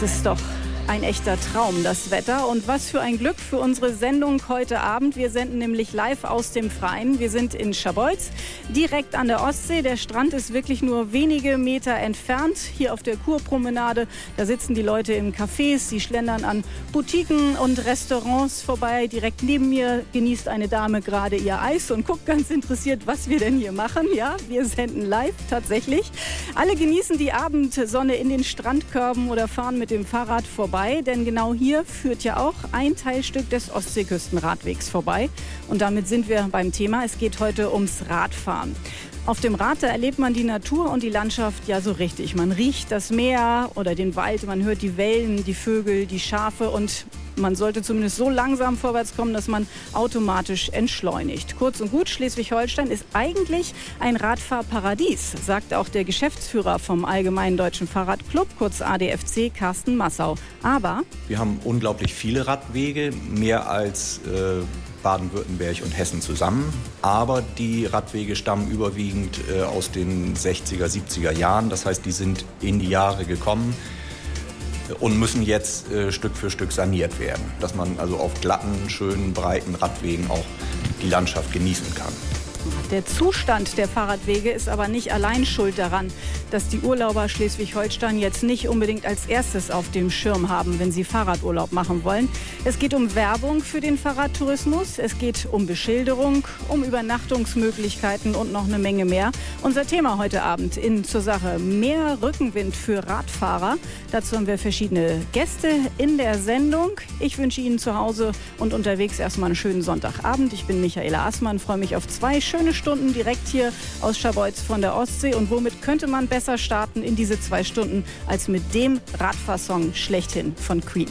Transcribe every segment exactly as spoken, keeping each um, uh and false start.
ist doch ein echter Traum, das Wetter. Und was für ein Glück für unsere Sendung heute Abend. Wir senden nämlich live aus dem Freien. Wir sind in Scharbeutz, direkt an der Ostsee. Der Strand ist wirklich nur wenige Meter entfernt. Hier auf der Kurpromenade, da sitzen die Leute in Cafés. Sie schlendern an Boutiquen und Restaurants vorbei. Direkt neben mir genießt eine Dame gerade ihr Eis und guckt ganz interessiert, was wir denn hier machen. Ja, wir senden live tatsächlich. Alle genießen die Abendsonne in den Strandkörben oder fahren mit dem Fahrrad vorbei. Denn genau hier führt ja auch ein Teilstück des Ostseeküstenradwegs vorbei. Und damit sind wir beim Thema. Es geht heute ums Radfahren. Auf dem Rad, da erlebt man die Natur und die Landschaft ja so richtig. Man riecht das Meer oder den Wald, man hört die Wellen, die Vögel, die Schafe und man sollte zumindest so langsam vorwärts kommen, dass man automatisch entschleunigt. Kurz und gut, Schleswig-Holstein ist eigentlich ein Radfahrparadies, sagt auch der Geschäftsführer vom Allgemeinen Deutschen Fahrradclub, kurz A D F C, Carsten Massau. Aber wir haben unglaublich viele Radwege, mehr als äh, Baden-Württemberg und Hessen zusammen. Aber die Radwege stammen überwiegend äh, aus den sechziger, siebziger Jahren. Das heißt, die sind in die Jahre gekommen und müssen jetzt äh, Stück für Stück saniert werden, dass man also auf glatten, schönen, breiten Radwegen auch die Landschaft genießen kann. Der Zustand der Fahrradwege ist aber nicht allein schuld daran, dass die Urlauber Schleswig-Holstein jetzt nicht unbedingt als erstes auf dem Schirm haben, wenn sie Fahrradurlaub machen wollen. Es geht um Werbung für den Fahrradtourismus, es geht um Beschilderung, um Übernachtungsmöglichkeiten und noch eine Menge mehr. Unser Thema heute Abend in zur Sache: mehr Rückenwind für Radfahrer. Dazu haben wir verschiedene Gäste in der Sendung. Ich wünsche Ihnen zu Hause und unterwegs erstmal einen schönen Sonntagabend. Ich bin Michaela Assmann, freue mich auf zwei schöne Stunden direkt hier aus Scharbeutz von der Ostsee. Und womit könnte man besser starten in diese zwei Stunden als mit dem Radfahrsong schlechthin von Queen?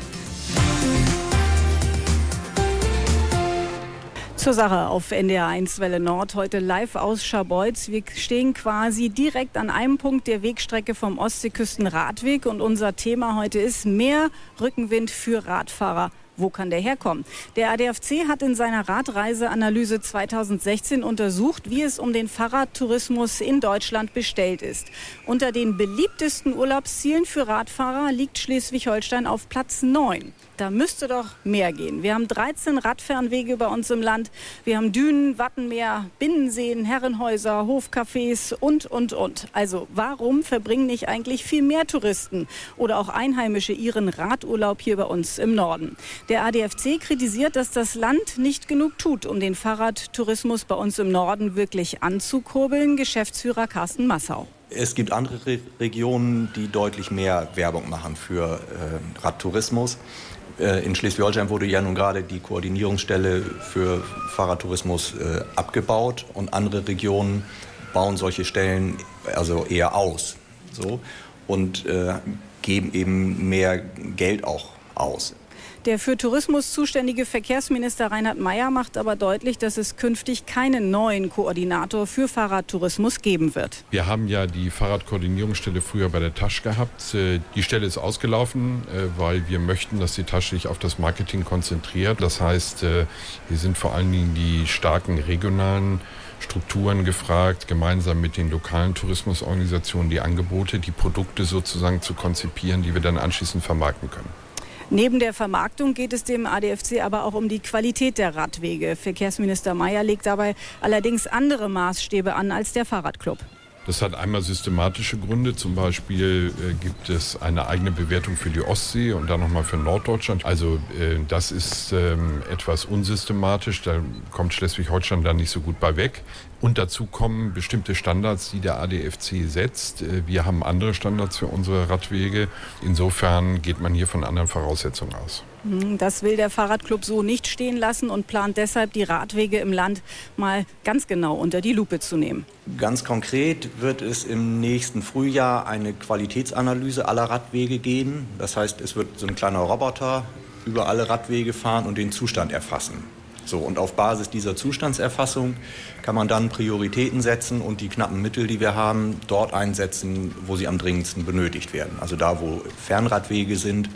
Zur Sache auf N D R eins Welle Nord, heute live aus Scharbeutz. Wir stehen quasi direkt an einem Punkt der Wegstrecke vom Ostseeküstenradweg und unser Thema heute ist mehr Rückenwind für Radfahrer. Wo kann der herkommen? Der A D F C hat in seiner Radreiseanalyse zweitausendsechzehn untersucht, wie es um den Fahrradtourismus in Deutschland bestellt ist. Unter den beliebtesten Urlaubszielen für Radfahrer liegt Schleswig-Holstein auf Platz neun. Da müsste doch mehr gehen. Wir haben dreizehn Radfernwege bei uns im Land. Wir haben Dünen, Wattenmeer, Binnenseen, Herrenhäuser, Hofcafés und, und, und. Also warum verbringen nicht eigentlich viel mehr Touristen oder auch Einheimische ihren Radurlaub hier bei uns im Norden? Der A D F C kritisiert, dass das Land nicht genug tut, um den Fahrradtourismus bei uns im Norden wirklich anzukurbeln. Geschäftsführer Carsten Massau. Es gibt andere Re- Regionen, die deutlich mehr Werbung machen für äh, Radtourismus. Äh, in Schleswig-Holstein wurde ja nun gerade die Koordinierungsstelle für Fahrradtourismus äh, abgebaut und andere Regionen bauen solche Stellen also eher aus, so, und äh, geben eben mehr Geld auch aus. Der für Tourismus zuständige Verkehrsminister Reinhard Meier macht aber deutlich, dass es künftig keinen neuen Koordinator für Fahrradtourismus geben wird. Wir haben ja die Fahrradkoordinierungsstelle früher bei der Tasch gehabt. Die Stelle ist ausgelaufen, weil wir möchten, dass die Tasch sich auf das Marketing konzentriert. Das heißt, hier sind vor allen Dingen die starken regionalen Strukturen gefragt, gemeinsam mit den lokalen Tourismusorganisationen die Angebote, die Produkte sozusagen zu konzipieren, die wir dann anschließend vermarkten können. Neben der Vermarktung geht es dem A D F C aber auch um die Qualität der Radwege. Verkehrsminister Meier legt dabei allerdings andere Maßstäbe an als der Fahrradclub. Das hat einmal systematische Gründe. Zum Beispiel äh, gibt es eine eigene Bewertung für die Ostsee und dann nochmal für Norddeutschland. Also äh, das ist ähm, etwas unsystematisch. Da kommt Schleswig-Holstein dann nicht so gut bei weg. Und dazu kommen bestimmte Standards, die der A D F C setzt. Äh, wir haben andere Standards für unsere Radwege. Insofern geht man hier von anderen Voraussetzungen aus. Das will der Fahrradclub so nicht stehen lassen und plant deshalb, die Radwege im Land mal ganz genau unter die Lupe zu nehmen. Ganz konkret wird es im nächsten Frühjahr eine Qualitätsanalyse aller Radwege geben. Das heißt, es wird so ein kleiner Roboter über alle Radwege fahren und den Zustand erfassen. So, und auf Basis dieser Zustandserfassung kann man dann Prioritäten setzen und die knappen Mittel, die wir haben, dort einsetzen, wo sie am dringendsten benötigt werden. Also da, wo Fernradwege sind,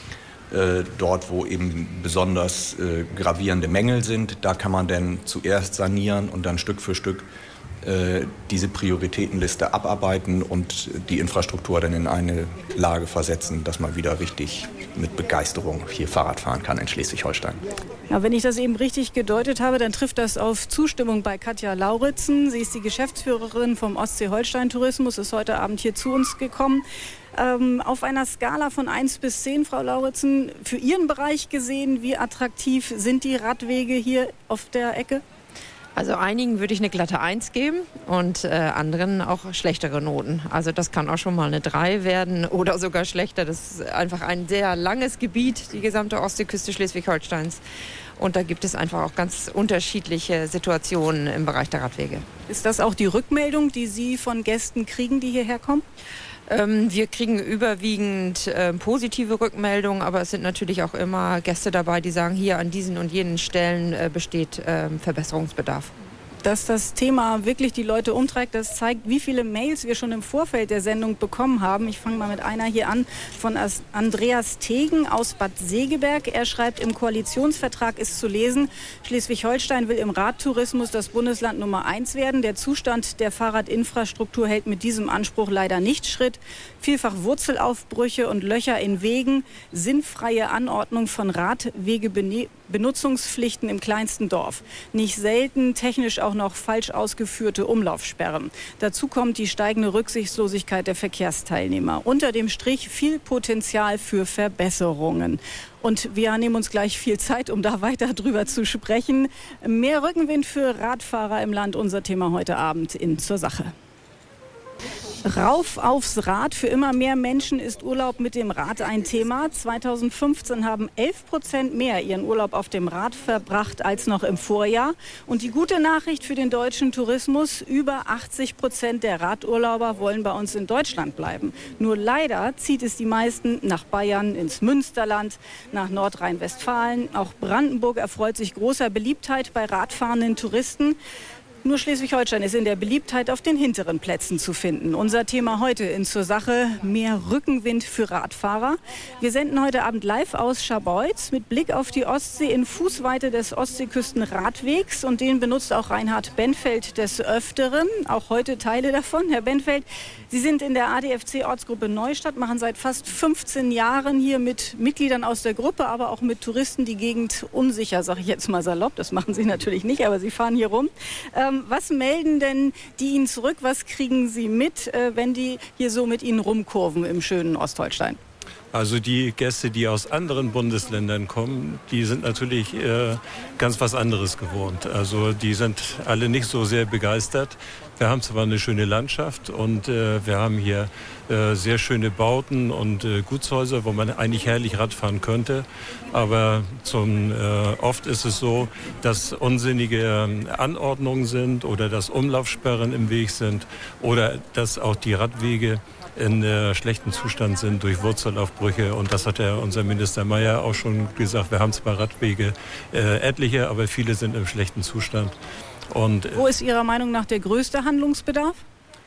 äh, dort, wo eben besonders äh, gravierende Mängel sind, da kann man dann zuerst sanieren und dann Stück für Stück äh, diese Prioritätenliste abarbeiten und die Infrastruktur dann in eine Lage versetzen, dass man wieder richtig mit Begeisterung hier Fahrrad fahren kann in Schleswig-Holstein. Ja, wenn ich das eben richtig gedeutet habe, dann trifft das auf Zustimmung bei Katja Lauritzen. Sie ist die Geschäftsführerin vom Ostsee-Holstein-Tourismus, ist heute Abend hier zu uns gekommen. Ähm, auf einer Skala von eins bis zehn, Frau Lauritzen, für Ihren Bereich gesehen, wie attraktiv sind die Radwege hier auf der Ecke? Also einigen würde ich eine glatte eins geben und äh, anderen auch schlechtere Noten. Also das kann auch schon mal eine drei werden oder sogar schlechter. Das ist einfach ein sehr langes Gebiet, die gesamte Ostseeküste Schleswig-Holsteins. Und da gibt es einfach auch ganz unterschiedliche Situationen im Bereich der Radwege. Ist das auch die Rückmeldung, die Sie von Gästen kriegen, die hierher kommen? Ähm, wir kriegen überwiegend äh, positive Rückmeldungen, aber es sind natürlich auch immer Gäste dabei, die sagen, hier an diesen und jenen Stellen äh, besteht äh, Verbesserungsbedarf. Dass das Thema wirklich die Leute umtreibt, das zeigt, wie viele Mails wir schon im Vorfeld der Sendung bekommen haben. Ich fange mal mit einer hier an von Andreas Tegen aus Bad Segeberg. Er schreibt, im Koalitionsvertrag ist zu lesen, Schleswig-Holstein will im Radtourismus das Bundesland Nummer eins werden. Der Zustand der Fahrradinfrastruktur hält mit diesem Anspruch leider nicht Schritt. Vielfach Wurzelaufbrüche und Löcher in Wegen, sinnfreie Anordnung von Radwegebenutzungspflichten im kleinsten Dorf. Nicht selten technisch auch noch falsch ausgeführte Umlaufsperren. Dazu kommt die steigende Rücksichtslosigkeit der Verkehrsteilnehmer. Unter dem Strich viel Potenzial für Verbesserungen. Und wir nehmen uns gleich viel Zeit, um da weiter drüber zu sprechen. Mehr Rückenwind für Radfahrer im Land, unser Thema heute Abend in Zur Sache. Rauf aufs Rad. Für immer mehr Menschen ist Urlaub mit dem Rad ein Thema. zweitausendfünfzehn haben elf Prozent mehr ihren Urlaub auf dem Rad verbracht als noch im Vorjahr. Und die gute Nachricht für den deutschen Tourismus, über achtzig Prozent der Radurlauber wollen bei uns in Deutschland bleiben. Nur leider zieht es die meisten nach Bayern, ins Münsterland, nach Nordrhein-Westfalen. Auch Brandenburg erfreut sich großer Beliebtheit bei radfahrenden Touristen. Nur Schleswig-Holstein ist in der Beliebtheit auf den hinteren Plätzen zu finden. Unser Thema heute in Zur Sache, mehr Rückenwind für Radfahrer. Wir senden heute Abend live aus Scharbeutz mit Blick auf die Ostsee in Fußweite des Ostseeküstenradwegs. Und den benutzt auch Reinhard Benfeld des Öfteren. Auch heute Teile davon. Herr Benfeld, Sie sind in der A D F C-Ortsgruppe Neustadt, machen seit fast fünfzehn Jahren hier mit Mitgliedern aus der Gruppe, aber auch mit Touristen die Gegend unsicher, sage ich jetzt mal salopp. Das machen Sie natürlich nicht, aber Sie fahren hier rum. Ähm, Was melden denn die Ihnen zurück? Was kriegen Sie mit, wenn die hier so mit Ihnen rumkurven im schönen Ostholstein? Also die Gäste, die aus anderen Bundesländern kommen, die sind natürlich äh, ganz was anderes gewohnt. Also die sind alle nicht so sehr begeistert. Wir haben zwar eine schöne Landschaft und äh, wir haben hier äh, sehr schöne Bauten und äh, Gutshäuser, wo man eigentlich herrlich Radfahren könnte. Aber zum, äh, oft ist es so, dass unsinnige Anordnungen sind oder dass Umlaufsperren im Weg sind oder dass auch die Radwege in äh, schlechtem Zustand sind durch Wurzelaufbrüche. Und das hat ja unser Minister Mayer auch schon gesagt. Wir haben zwar Radwege äh, etliche, aber viele sind im schlechten Zustand. Und, äh, Wo ist Ihrer Meinung nach der größte Handlungsbedarf?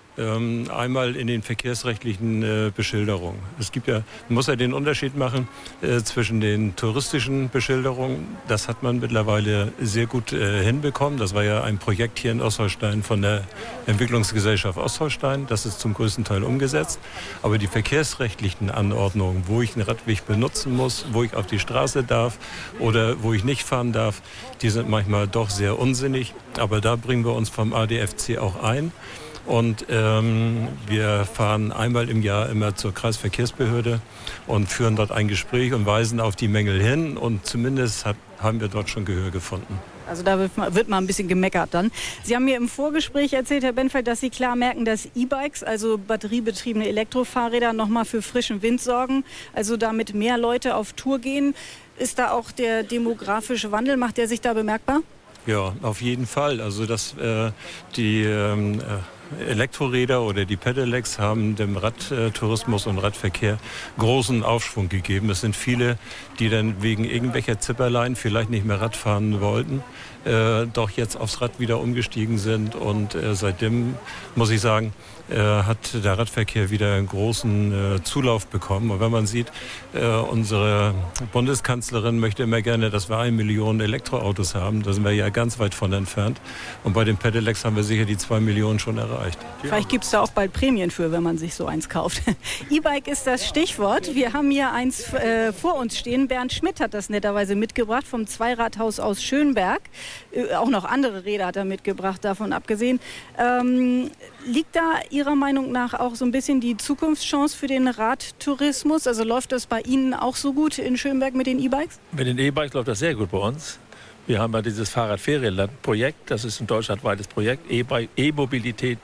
Ähm, einmal in den verkehrsrechtlichen äh, Beschilderungen. Es gibt ja, man muss ja den Unterschied machen äh, zwischen den touristischen Beschilderungen. Das hat man mittlerweile sehr gut äh, hinbekommen. Das war ja ein Projekt hier in Ostholstein von der Entwicklungsgesellschaft Ostholstein. Das ist zum größten Teil umgesetzt. Aber die verkehrsrechtlichen Anordnungen, wo ich einen Radweg benutzen muss, wo ich auf die Straße darf oder wo ich nicht fahren darf, die sind manchmal doch sehr unsinnig. Aber da bringen wir uns vom A D F C auch ein. Und ähm, wir fahren einmal im Jahr immer zur Kreisverkehrsbehörde und führen dort ein Gespräch und weisen auf die Mängel hin. Und zumindest hat, haben wir dort schon Gehör gefunden. Also da wird mal, wird mal ein bisschen gemeckert dann. Sie haben mir im Vorgespräch erzählt, Herr Benfeld, dass Sie klar merken, dass E-Bikes, also batteriebetriebene Elektrofahrräder, nochmal für frischen Wind sorgen. Also damit mehr Leute auf Tour gehen. Ist da auch der demografische Wandel, macht der sich da bemerkbar? Ja, auf jeden Fall. Also dass äh, die ähm, Elektroräder oder die Pedelecs haben dem Radtourismus und Radverkehr großen Aufschwung gegeben. Es sind viele, die dann wegen irgendwelcher Zipperlein vielleicht nicht mehr Rad fahren wollten, äh, doch jetzt aufs Rad wieder umgestiegen sind. Und äh, seitdem muss ich sagen, äh, hat der Radverkehr wieder einen großen äh, Zulauf bekommen. Und wenn man sieht, äh, unsere Bundeskanzlerin möchte immer gerne, dass wir eine Million Elektroautos haben. Da sind wir ja ganz weit von entfernt. Und bei den Pedelecs haben wir sicher die zwei Millionen schon erreicht. Vielleicht gibt es da auch bald Prämien für, wenn man sich so eins kauft. E-Bike ist das Stichwort. Wir haben hier eins äh, vor uns stehen. Bernd Schmidt hat das netterweise mitgebracht vom Zweiradhaus aus Schönberg. Äh, auch noch andere Räder hat er mitgebracht, davon abgesehen. Ähm, liegt da Ihrer Meinung nach auch so ein bisschen die Zukunftschance für den Radtourismus? Also läuft das bei Ihnen auch so gut in Schönberg mit den E-Bikes? Mit den E-Bikes läuft das sehr gut bei uns. Wir haben ja dieses Fahrradferienland-Projekt. Das ist ein deutschlandweites Projekt. E-Mobilität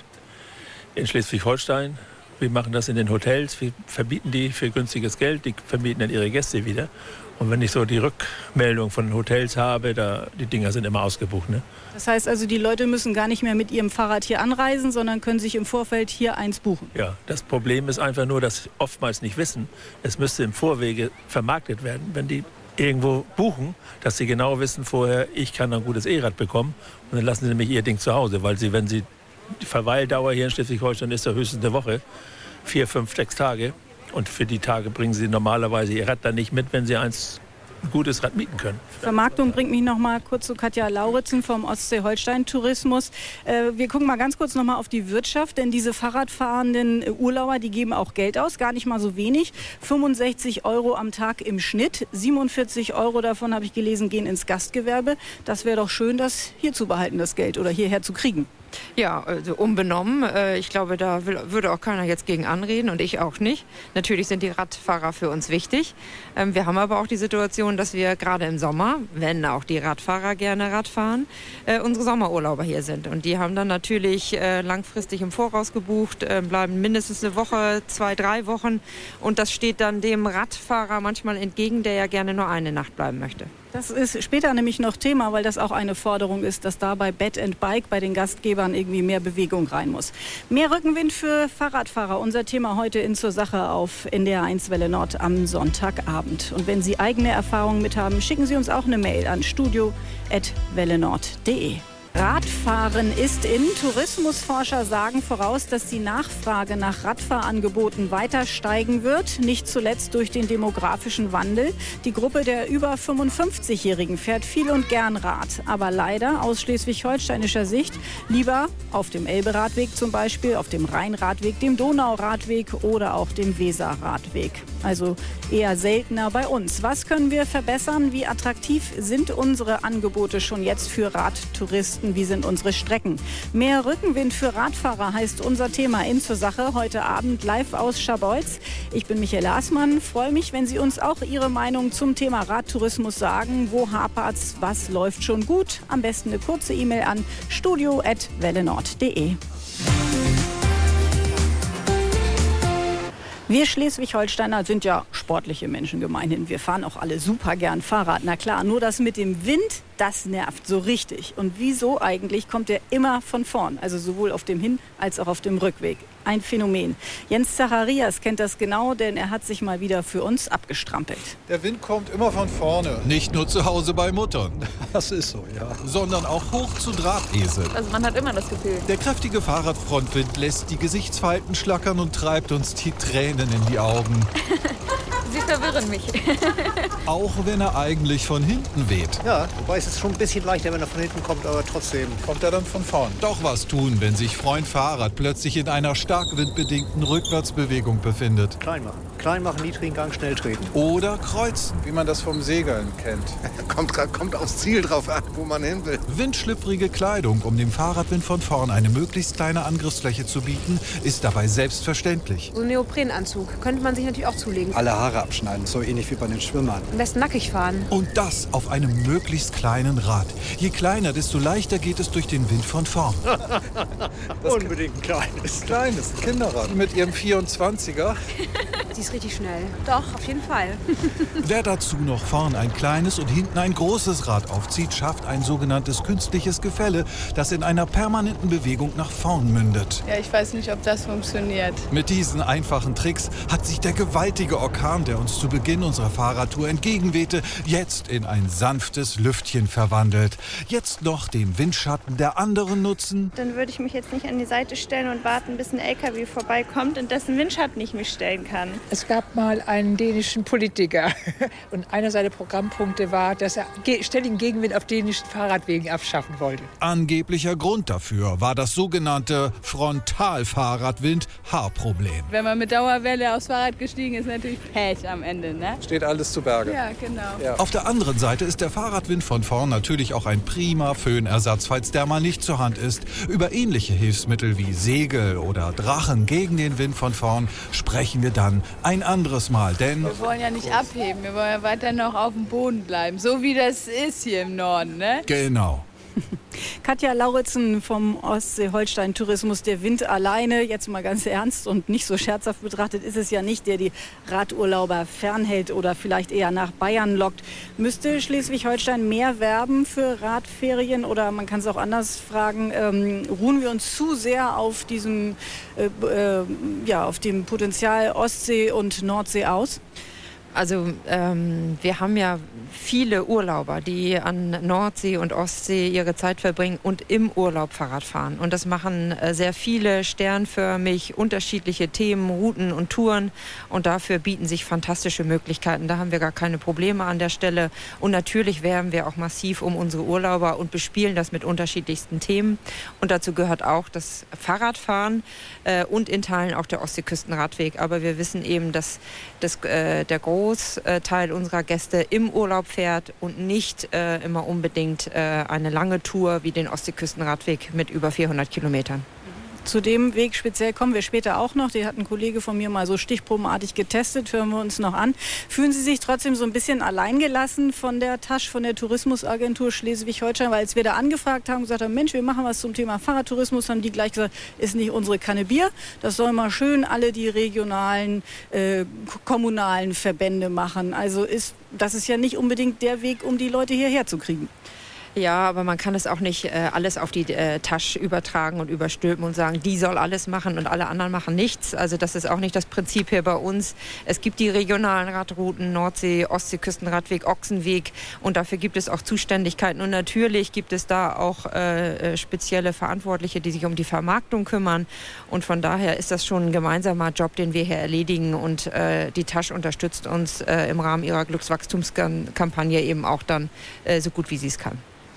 in Schleswig-Holstein. Wir machen das in den Hotels. Wir verbieten die für günstiges Geld. Die vermieten dann ihre Gäste wieder. Und wenn ich so die Rückmeldung von den Hotels habe, da, die Dinger sind immer ausgebucht. Ne? Das heißt also, die Leute müssen gar nicht mehr mit ihrem Fahrrad hier anreisen, sondern können sich im Vorfeld hier eins buchen. Ja, das Problem ist einfach nur, dass sie oftmals nicht wissen, es müsste im Vorwege vermarktet werden. Wenn die irgendwo buchen, dass sie genau wissen vorher, ich kann ein gutes E-Rad bekommen. Und dann lassen sie nämlich ihr Ding zu Hause, weil sie, wenn sie, die Verweildauer hier in Schleswig-Holstein ist ja höchstens eine Woche, vier, fünf, sechs Tage. Und für die Tage bringen sie normalerweise ihr Rad dann nicht mit, wenn sie eins ein gutes Rad mieten können. Vermarktung bringt mich noch mal kurz zu Katja Lauritzen vom Ostsee-Holstein-Tourismus. Äh, wir gucken mal ganz kurz noch mal auf die Wirtschaft, denn diese Fahrradfahrenden Urlauber, die geben auch Geld aus, gar nicht mal so wenig. fünfundsechzig Euro am Tag im Schnitt, siebenundvierzig Euro davon, habe ich gelesen, gehen ins Gastgewerbe. Das wäre doch schön, das hier zu behalten, das Geld, oder hierher zu kriegen. Ja, also unbenommen. Ich glaube, da will, würde auch keiner jetzt gegen anreden und ich auch nicht. Natürlich sind die Radfahrer für uns wichtig. Wir haben aber auch die Situation, dass wir gerade im Sommer, wenn auch die Radfahrer gerne Rad fahren, unsere Sommerurlauber hier sind. Und die haben dann natürlich langfristig im Voraus gebucht, bleiben mindestens eine Woche, zwei, drei Wochen. Und das steht dann dem Radfahrer manchmal entgegen, der ja gerne nur eine Nacht bleiben möchte. Das ist später nämlich noch Thema, weil das auch eine Forderung ist, dass da bei Bed and Bike bei den Gastgebern irgendwie mehr Bewegung rein muss. Mehr Rückenwind für Fahrradfahrer, unser Thema heute in Zur Sache auf N D R eins Welle Nord am Sonntagabend. Und wenn Sie eigene Erfahrungen mit haben, schicken Sie uns auch eine Mail an studio at wellenord punkt de. Radfahren ist in. Tourismusforscher sagen voraus, dass die Nachfrage nach Radfahrangeboten weiter steigen wird, nicht zuletzt durch den demografischen Wandel. Die Gruppe der über fünfundfünfzigjährigen fährt viel und gern Rad, aber leider aus schleswig-holsteinischer Sicht lieber auf dem Elbe-Radweg zum Beispiel, auf dem Rhein-Radweg, dem Donau-Radweg oder auch dem Weser-Radweg. Also eher seltener bei uns. Was können wir verbessern? Wie attraktiv sind unsere Angebote schon jetzt für Radtouristen? Wie sind unsere Strecken? Mehr Rückenwind für Radfahrer heißt unser Thema in Zur Sache heute Abend live aus Scharbeutz. Ich bin Michael Aßmann. Freue mich, wenn Sie uns auch Ihre Meinung zum Thema Radtourismus sagen. Wo hapert's? Was läuft schon gut? Am besten eine kurze E-Mail an studio at wellenord punkt de. Wir Schleswig-Holsteiner sind ja sportliche Menschen gemeinhin. Wir fahren auch alle super gern Fahrrad. Na klar, nur das mit dem Wind, das nervt so richtig. Und wieso eigentlich kommt der immer von vorn? Also sowohl auf dem Hin- als auch auf dem Rückweg. Ein Phänomen. Jens Zacharias kennt das genau, denn er hat sich mal wieder für uns abgestrampelt. Der Wind kommt immer von vorne. Nicht nur zu Hause bei Muttern, Das ist so, ja. sondern auch hoch zu Drahtesel. Also man hat immer das Gefühl. Der kräftige Fahrradfrontwind lässt die Gesichtsfalten schlackern und treibt uns die Tränen in die Augen. Sie verwirren mich. Auch wenn er eigentlich von hinten weht. Ja, wobei es ist schon ein bisschen leichter, wenn er von hinten kommt, aber trotzdem. Kommt er dann von vorn. Doch was tun, wenn sich Freund Fahrrad plötzlich in einer starkwindbedingten Rückwärtsbewegung befindet. Klein machen. Klein machen, niedrigen Gang, schnell treten. Oder kreuzen. Wie man das vom Segeln kennt. kommt, kommt aufs Ziel drauf an, wo man hin will. Windschlüpfrige Kleidung, um dem Fahrradwind von vorn eine möglichst kleine Angriffsfläche zu bieten, ist dabei selbstverständlich. So ein Neoprenanzug könnte man sich natürlich auch zulegen. Alle Haare abschneiden, so ähnlich wie bei den Schwimmern. Am besten nackig fahren. Und das auf einem möglichst kleinen Rad. Je kleiner, desto leichter geht es durch den Wind von vorn. Unbedingt ein kleines. Kleines Kinderrad mit ihrem vierundzwanziger. Die ist richtig schnell. Doch, auf jeden Fall. Wer dazu noch vorn ein kleines und hinten ein großes Rad aufzieht, schafft ein sogenanntes künstliches Gefälle, das in einer permanenten Bewegung nach vorn mündet. Ja, ich weiß nicht, ob das funktioniert. Mit diesen einfachen Tricks hat sich der gewaltige Orkan der der uns zu Beginn unserer Fahrradtour entgegenwehte, jetzt in ein sanftes Lüftchen verwandelt. Jetzt noch den Windschatten der anderen nutzen. Dann würde ich mich jetzt nicht an die Seite stellen und warten, bis ein L K W vorbeikommt, in dessen Windschatten ich mich stellen kann. Es gab mal einen dänischen Politiker und einer seiner Programmpunkte war, dass er ständigen Gegenwind auf dänischen Fahrradwegen abschaffen wollte. Angeblicher Grund dafür war das sogenannte Frontalfahrradwind-Haarproblem. Wenn man mit Dauerwelle aufs Fahrrad gestiegen ist, natürlich Pech am Ende, ne? Steht alles zu Berge. Ja, genau. Ja. Auf der anderen Seite ist der Fahrradwind von vorn natürlich auch ein prima Föhnersatz, falls der mal nicht zur Hand ist. Über ähnliche Hilfsmittel wie Segel oder Drachen gegen den Wind von vorn sprechen wir dann ein anderes Mal, denn wir wollen ja nicht abheben, wir wollen ja weiter noch auf dem Boden bleiben, so wie das ist hier im Norden, ne? Genau. Katja Lauritzen vom Ostsee-Holstein-Tourismus. Der Wind alleine, jetzt mal ganz ernst und nicht so scherzhaft betrachtet, ist es ja nicht, der die Radurlauber fernhält oder vielleicht eher nach Bayern lockt. Müsste Schleswig-Holstein mehr werben für Radferien oder man kann es auch anders fragen, ähm, ruhen wir uns zu sehr auf diesem, äh, äh, ja, auf dem Potenzial Ostsee und Nordsee aus? Also ähm, wir haben ja viele Urlauber, die an Nordsee und Ostsee ihre Zeit verbringen und im Urlaub Fahrrad fahren. Und das machen äh, sehr viele sternförmig unterschiedliche Themen, Routen und Touren. Und dafür bieten sich fantastische Möglichkeiten. Da haben wir gar keine Probleme an der Stelle. Und natürlich werben wir auch massiv um unsere Urlauber und bespielen das mit unterschiedlichsten Themen. Und dazu gehört auch das Fahrradfahren äh, und in Teilen auch der Ostseeküstenradweg. Aber wir wissen eben, dass das, äh, der Großteil unserer Gäste im Urlaub fährt und nicht äh, immer unbedingt äh, eine lange Tour wie den Ostseeküstenradweg mit über vierhundert Kilometern. Zu dem Weg speziell kommen wir später auch noch. Den hat ein Kollege von mir mal so stichprobenartig getestet. Hören wir uns noch an. Fühlen Sie sich trotzdem so ein bisschen alleingelassen von der T A S Ch, von der Tourismusagentur Schleswig-Holstein? Weil als wir da angefragt haben, gesagt haben, Mensch, wir machen was zum Thema Fahrradtourismus, haben die gleich gesagt, ist nicht unsere Kanne Bier. Das sollen mal schön alle die regionalen, äh, kommunalen Verbände machen. Also ist, das ist ja nicht unbedingt der Weg, um die Leute hierher zu kriegen. Ja, aber man kann es auch nicht äh, alles auf die äh, T A S Ch übertragen und überstülpen und sagen, die soll alles machen und alle anderen machen nichts. Also das ist auch nicht das Prinzip hier bei uns. Es gibt die regionalen Radrouten, Nordsee, Ostseeküstenradweg, Ochsenweg und dafür gibt es auch Zuständigkeiten. Und natürlich gibt es da auch äh, spezielle Verantwortliche, die sich um die Vermarktung kümmern. Und von daher ist das schon ein gemeinsamer Job, den wir hier erledigen. Und äh, die T A S Ch unterstützt uns äh, im Rahmen ihrer Glückswachstumskampagne eben auch dann äh, so gut, wie sie es kann.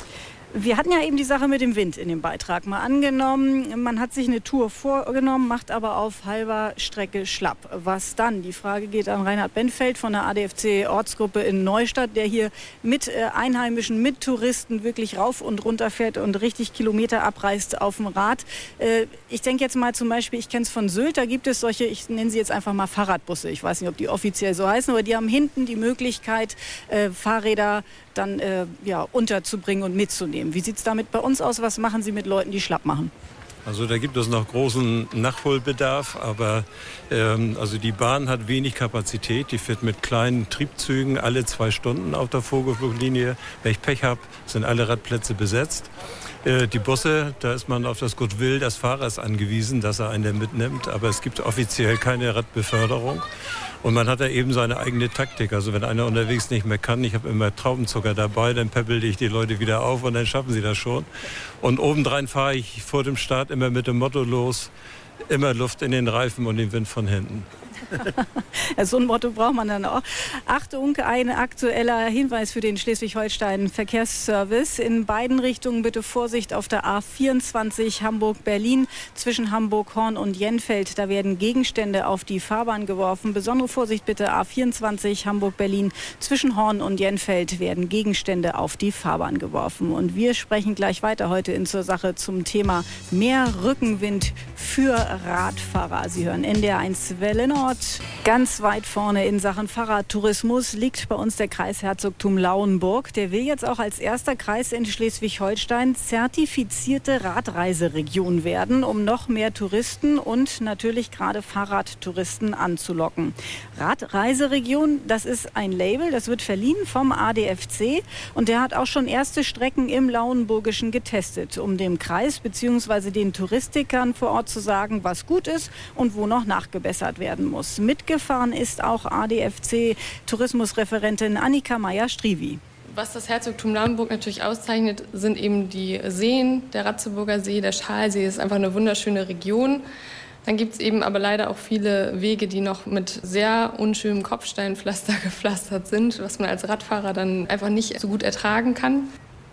Wir hatten ja eben die Sache mit dem Wind in dem Beitrag mal angenommen. Man hat sich eine Tour vorgenommen, macht aber auf halber Strecke schlapp. Was dann? Die Frage geht an Reinhard Benfeld von der A D F C-Ortsgruppe in Neustadt, der hier mit äh, Einheimischen, mit Touristen wirklich rauf und runter fährt und richtig Kilometer abreißt auf dem Rad. Äh, ich denke jetzt mal zum Beispiel, ich kenne es von Sylt, da gibt es solche, ich nenne sie jetzt einfach mal Fahrradbusse. Ich weiß nicht, ob die offiziell so heißen, aber die haben hinten die Möglichkeit, äh, Fahrräder dann äh, ja, unterzubringen und mitzunehmen. Wie sieht es damit bei uns aus? Was machen Sie mit Leuten, die schlapp machen? Also da gibt es noch großen Nachholbedarf, aber ähm, also die Bahn hat wenig Kapazität. Die fährt mit kleinen Triebzügen alle zwei Stunden auf der Vogelfluglinie. Wenn ich Pech habe, sind alle Radplätze besetzt. Äh, die Busse, da ist man auf das Goodwill des Fahrers angewiesen, dass er einen mitnimmt. Aber es gibt offiziell keine Radbeförderung. Und man hat da eben seine eigene Taktik. Also wenn einer unterwegs nicht mehr kann, ich habe immer Traubenzucker dabei, dann peppelte ich die Leute wieder auf und dann schaffen sie das schon. Und obendrein fahre ich vor dem Start immer mit dem Motto los, immer Luft in den Reifen und den Wind von hinten. So ein Motto braucht man dann auch. Achtung, ein aktueller Hinweis für den Schleswig-Holstein-Verkehrsservice. In beiden Richtungen bitte Vorsicht auf der A vierundzwanzig Hamburg-Berlin zwischen Hamburg, Horn und Jenfeld. Da werden Gegenstände auf die Fahrbahn geworfen. Besondere Vorsicht bitte A vierundzwanzig Hamburg-Berlin zwischen Horn und Jenfeld werden Gegenstände auf die Fahrbahn geworfen. Und wir sprechen gleich weiter heute in zur Sache zum Thema mehr Rückenwind für Radfahrer. Sie hören N D R eins Welle Nord. Ganz weit vorne in Sachen Fahrradtourismus liegt bei uns der Kreisherzogtum Lauenburg. Der will jetzt auch als erster Kreis in Schleswig-Holstein zertifizierte Radreiseregion werden, um noch mehr Touristen und natürlich gerade Fahrradtouristen anzulocken. Radreiseregion, das ist ein Label, das wird verliehen vom A D F C und der hat auch schon erste Strecken im Lauenburgischen getestet, um dem Kreis bzw. den Touristikern vor Ort zu sagen, was gut ist und wo noch nachgebessert werden muss. Tourismus. Mitgefahren ist auch A D F C-Tourismusreferentin Annika Meyer-Strivi. Was das Herzogtum Lauenburg natürlich auszeichnet, sind eben die Seen. Der Ratzeburger See, der Schalsee ist einfach eine wunderschöne Region. Dann gibt es eben aber leider auch viele Wege, die noch mit sehr unschönem Kopfsteinpflaster gepflastert sind, was man als Radfahrer dann einfach nicht so gut ertragen kann.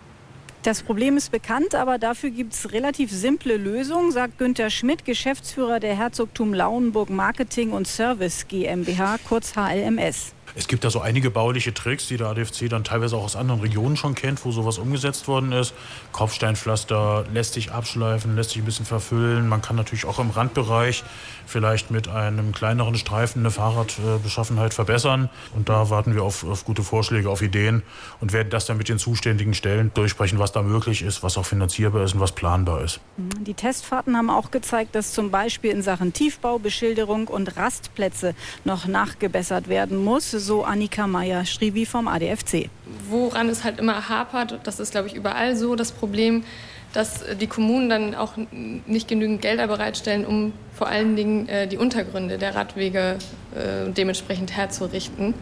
Das Problem ist bekannt, aber dafür gibt es relativ simple Lösungen, sagt Günther Schmidt, Geschäftsführer der Herzogtum Lauenburg Marketing und Service GmbH, kurz H L M S. Es gibt da so einige bauliche Tricks, die der A D F C dann teilweise auch aus anderen Regionen schon kennt, wo sowas umgesetzt worden ist. Kopfsteinpflaster lässt sich abschleifen, lässt sich ein bisschen verfüllen. Man kann natürlich auch im Randbereich vielleicht mit einem kleineren Streifen eine Fahrradbeschaffenheit verbessern. Und da warten wir auf, auf gute Vorschläge, auf Ideen und werden das dann mit den zuständigen Stellen durchsprechen, was da möglich ist, was auch finanzierbar ist und was planbar ist. Die Testfahrten haben auch gezeigt, dass zum Beispiel in Sachen Tiefbau, Beschilderung und Rastplätze noch nachgebessert werden muss, so Annika Meyer-Strivi vom A D F C. Woran es halt immer hapert, das ist, glaube ich, überall so, das Problem, dass die Kommunen dann auch nicht genügend Gelder bereitstellen, um vor allen Dingen äh, die Untergründe der Radwege äh, dementsprechend herzurichten.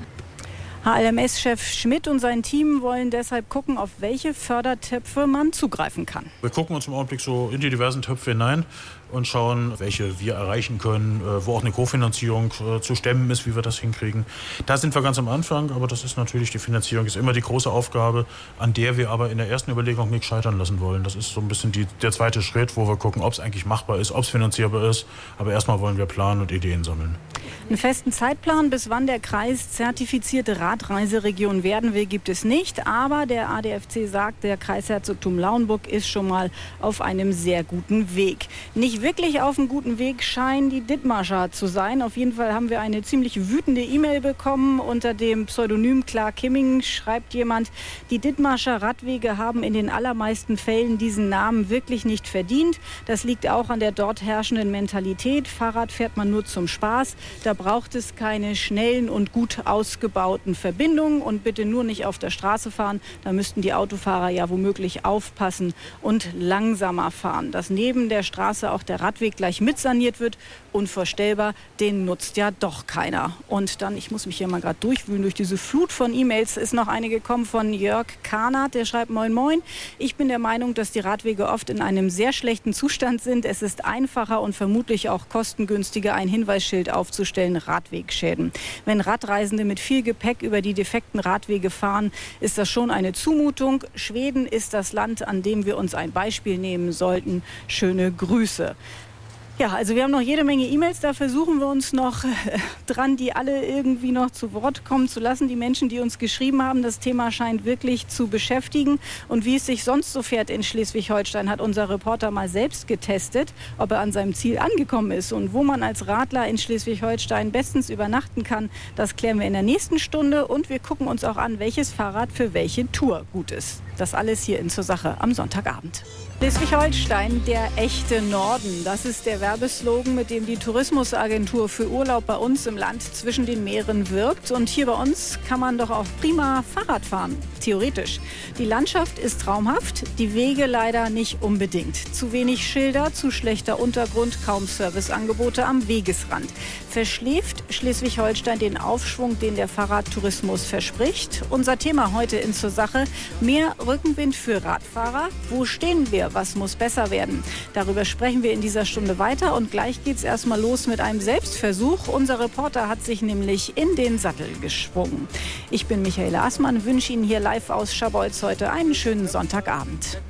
H L M S-Chef Schmidt und sein Team wollen deshalb gucken, auf welche Fördertöpfe man zugreifen kann. Wir gucken uns im Augenblick so in die diversen Töpfe hinein und schauen, welche wir erreichen können, wo auch eine Kofinanzierung zu stemmen ist, wie wir das hinkriegen. Da sind wir ganz am Anfang, aber das ist natürlich, die Finanzierung ist immer die große Aufgabe, an der wir aber in der ersten Überlegung nicht scheitern lassen wollen. Das ist so ein bisschen die, der zweite Schritt, wo wir gucken, ob es eigentlich machbar ist, ob es finanzierbar ist. Aber erstmal wollen wir planen und Ideen sammeln. Einen festen Zeitplan, bis wann der Kreis zertifizierte Radreiseregion werden will, gibt es nicht. Aber der A D F C sagt, der Kreisherzogtum Lauenburg ist schon mal auf einem sehr guten Weg. Nicht wirklich auf einem guten Weg scheinen die Dithmarscher zu sein. Auf jeden Fall haben wir eine ziemlich wütende E-Mail bekommen. Unter dem Pseudonym Clark Kimming schreibt jemand, die Dithmarscher Radwege haben in den allermeisten Fällen diesen Namen wirklich nicht verdient. Das liegt auch an der dort herrschenden Mentalität. Fahrrad fährt man nur zum Spaß. Da braucht es keine schnellen und gut ausgebauten Verbindungen und bitte nur nicht auf der Straße fahren. Da müssten die Autofahrer ja womöglich aufpassen und langsamer fahren. Dass neben der Straße auch der Radweg gleich mitsaniert wird, unvorstellbar, den nutzt ja doch keiner. Und dann, ich muss mich hier mal gerade durchwühlen durch diese Flut von E-Mails, ist noch eine gekommen von Jörg Kahnert, der schreibt: Moin Moin, ich bin der Meinung, dass die Radwege oft in einem sehr schlechten Zustand sind. Es ist einfacher und vermutlich auch kostengünstiger, ein Hinweisschild aufzustellen, Radwegschäden. Wenn Radreisende mit viel Gepäck über die defekten Radwege fahren, ist das schon eine Zumutung. Schweden ist das Land, an dem wir uns ein Beispiel nehmen sollten. Schöne Grüße. Ja, also wir haben noch jede Menge E-Mails, da versuchen wir uns noch äh, dran, die alle irgendwie noch zu Wort kommen zu lassen. Die Menschen, die uns geschrieben haben, das Thema scheint wirklich zu beschäftigen. Und wie es sich sonst so fährt in Schleswig-Holstein, hat unser Reporter mal selbst getestet, ob er an seinem Ziel angekommen ist. Und wo man als Radler in Schleswig-Holstein bestens übernachten kann, das klären wir in der nächsten Stunde. Und wir gucken uns auch an, welches Fahrrad für welche Tour gut ist. Das alles hier in Zur Sache am Sonntagabend. Schleswig-Holstein, der echte Norden. Das ist der Werbeslogan, mit dem die Tourismusagentur für Urlaub bei uns im Land zwischen den Meeren wirkt. Und hier bei uns kann man doch auch prima Fahrrad fahren, theoretisch. Die Landschaft ist traumhaft, die Wege leider nicht unbedingt. Zu wenig Schilder, zu schlechter Untergrund, kaum Serviceangebote am Wegesrand. Verschläft Schleswig-Holstein den Aufschwung, den der Fahrradtourismus verspricht? Unser Thema heute in Zur Sache: mehr Rückenwind für Radfahrer. Wo stehen wir? Was muss besser werden? Darüber sprechen wir in dieser Stunde weiter und gleich geht es erstmal los mit einem Selbstversuch. Unser Reporter hat sich nämlich in den Sattel geschwungen. Ich bin Michaela Assmann, wünsche Ihnen hier live aus Scharbeutz heute einen schönen Sonntagabend.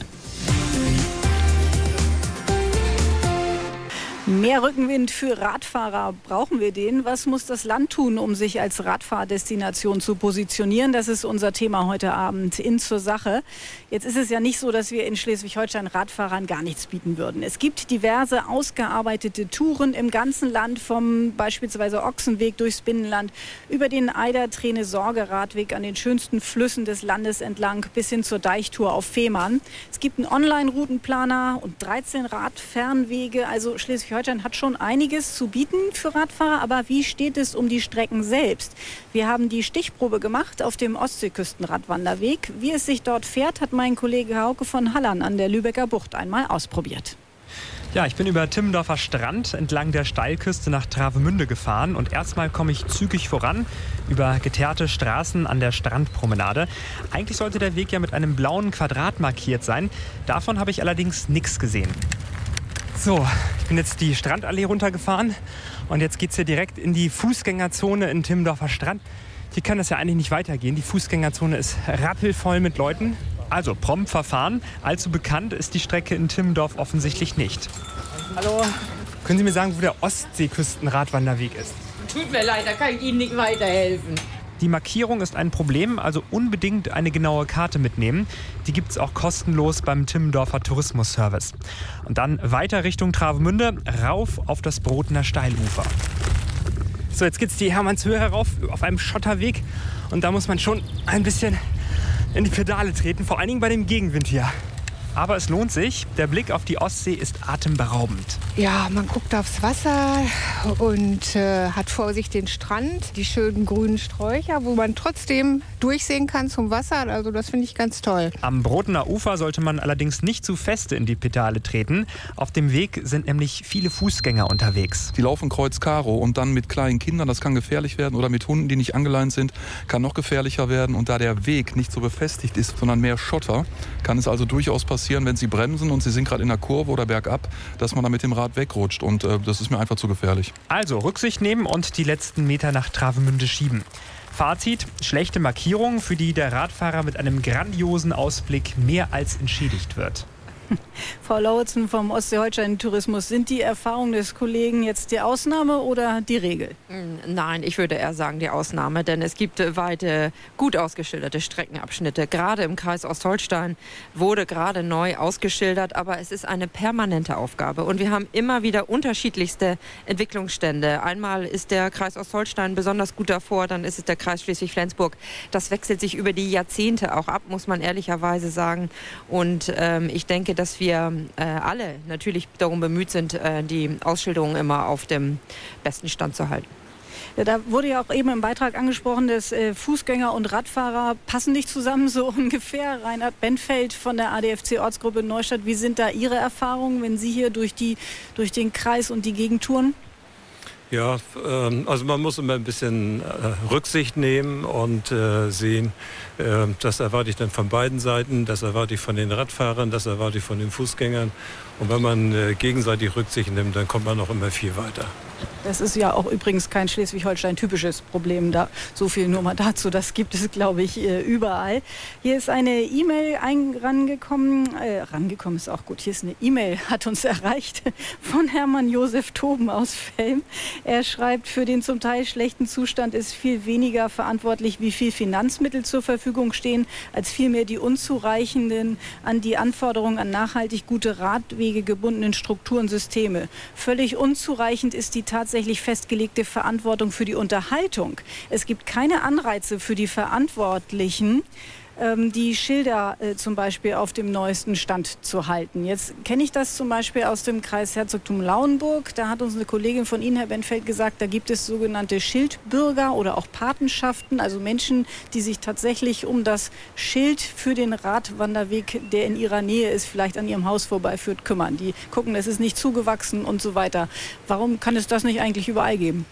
Mehr Rückenwind für Radfahrer, brauchen wir den? Was muss das Land tun, um sich als Radfahrdestination zu positionieren? Das ist unser Thema heute Abend in Zur Sache. Jetzt ist es ja nicht so, dass wir in Schleswig-Holstein Radfahrern gar nichts bieten würden. Es gibt diverse ausgearbeitete Touren im ganzen Land, vom beispielsweise Ochsenweg durchs Binnenland über den Eider-Trene-Sorge-Radweg an den schönsten Flüssen des Landes entlang bis hin zur Deichtour auf Fehmarn. Es gibt einen Online-Routenplaner und dreizehn Radfernwege, also Schleswig-Holstein hat schon einiges zu bieten für Radfahrer, aber wie steht es um die Strecken selbst? Wir haben die Stichprobe gemacht auf dem Ostseeküstenradwanderweg. Wie es sich dort fährt, hat mein Kollege Hauke von Hallern an der Lübecker Bucht einmal ausprobiert. Ja, ich bin über Timmendorfer Strand entlang der Steilküste nach Travemünde gefahren und erstmal komme ich zügig voran über geteerte Straßen an der Strandpromenade. Eigentlich sollte der Weg ja mit einem blauen Quadrat markiert sein. Davon habe ich allerdings nichts gesehen. So, ich bin jetzt die Strandallee runtergefahren und jetzt geht es hier direkt in die Fußgängerzone in Timmendorfer Strand. Hier kann das ja eigentlich nicht weitergehen. Die Fußgängerzone ist rappelvoll mit Leuten. Also prompt verfahren. Allzu bekannt ist die Strecke in Timmendorf offensichtlich nicht. Hallo. Können Sie mir sagen, wo der Ostseeküstenradwanderweg ist? Tut mir leid, da kann ich Ihnen nicht weiterhelfen. Die Markierung ist ein Problem, also unbedingt eine genaue Karte mitnehmen. Die gibt es auch kostenlos beim Timmendorfer Tourismusservice. Und dann weiter Richtung Travemünde, rauf auf das Brotener Steilufer. So, jetzt geht's die Hermannshöhe herauf auf einem Schotterweg. Und da muss man schon ein bisschen in die Pedale treten, vor allen Dingen bei dem Gegenwind hier. Aber es lohnt sich. Der Blick auf die Ostsee ist atemberaubend. Ja, man guckt aufs Wasser und äh, hat vor sich den Strand, die schönen grünen Sträucher, wo man trotzdem durchsehen kann zum Wasser. Also das finde ich ganz toll. Am Brotener Ufer sollte man allerdings nicht zu feste in die Pedale treten. Auf dem Weg sind nämlich viele Fußgänger unterwegs. Die laufen Kreuz Karo und dann mit kleinen Kindern, das kann gefährlich werden. Oder mit Hunden, die nicht angeleint sind, kann noch gefährlicher werden. Und da der Weg nicht so befestigt ist, sondern mehr Schotter, kann es also durchaus passieren, wenn Sie bremsen und Sie sind gerade in der Kurve oder bergab, dass man da mit dem Rad wegrutscht. Und äh, das ist mir einfach zu gefährlich. Also Rücksicht nehmen und die letzten Meter nach Travemünde schieben. Fazit: schlechte Markierung, für die der Radfahrer mit einem grandiosen Ausblick mehr als entschädigt wird. Frau Lauritsen vom Ostseeholstein-Tourismus, sind die Erfahrungen des Kollegen jetzt die Ausnahme oder die Regel? Nein, ich würde eher sagen die Ausnahme, denn es gibt weite, gut ausgeschilderte Streckenabschnitte. Gerade im Kreis Ostholstein wurde gerade neu ausgeschildert, aber es ist eine permanente Aufgabe. Und wir haben immer wieder unterschiedlichste Entwicklungsstände. Einmal ist der Kreis Ostholstein besonders gut davor, dann ist es der Kreis Schleswig-Flensburg. Das wechselt sich über die Jahrzehnte auch ab, muss man ehrlicherweise sagen. Und ähm, ich denke, dass wir äh, alle natürlich darum bemüht sind, äh, die Ausschilderung immer auf dem besten Stand zu halten. Ja, da wurde ja auch eben im Beitrag angesprochen, dass äh, Fußgänger und Radfahrer passen nicht zusammen, so ungefähr. Reinhard Benfeld von der A D F C-Ortsgruppe Neustadt, wie sind da Ihre Erfahrungen, wenn Sie hier durch, die, durch den Kreis und die Gegend touren? Ja, ähm, also man muss immer ein bisschen äh, Rücksicht nehmen und äh, sehen, äh, das erwarte ich dann von beiden Seiten, das erwarte ich von den Radfahrern, das erwarte ich von den Fußgängern. Und wenn man äh, gegenseitig Rücksicht nimmt, dann kommt man auch immer viel weiter. Das ist ja auch übrigens kein Schleswig-Holstein-typisches Problem. Da, so viel nur mal dazu. Das gibt es, glaube ich, überall. Hier ist eine E-Mail rangekommen. Äh, rangekommen ist auch gut. Hier ist eine E-Mail, hat uns erreicht, von Hermann Josef Toben aus Velm. Er schreibt, für den zum Teil schlechten Zustand ist viel weniger verantwortlich, wie viel Finanzmittel zur Verfügung stehen, als vielmehr die unzureichenden an die Anforderungen an nachhaltig gute Radwege gebundenen Strukturen und Systeme. Völlig unzureichend ist die tatsächlich festgelegte Verantwortung für die Unterhaltung. Es gibt keine Anreize für die Verantwortlichen, ähm, die Schilder äh, zum Beispiel auf dem neuesten Stand zu halten. Jetzt kenne ich das zum Beispiel aus dem Kreis Herzogtum Lauenburg. Da hat uns eine Kollegin von Ihnen, Herr Benfeld, gesagt, da gibt es sogenannte Schildbürger oder auch Patenschaften, also Menschen, die sich tatsächlich um das Schild für den Radwanderweg, der in ihrer Nähe ist, vielleicht an ihrem Haus vorbeiführt, kümmern. Die gucken, es ist nicht zugewachsen und so weiter. Warum kann es das nicht eigentlich überall geben?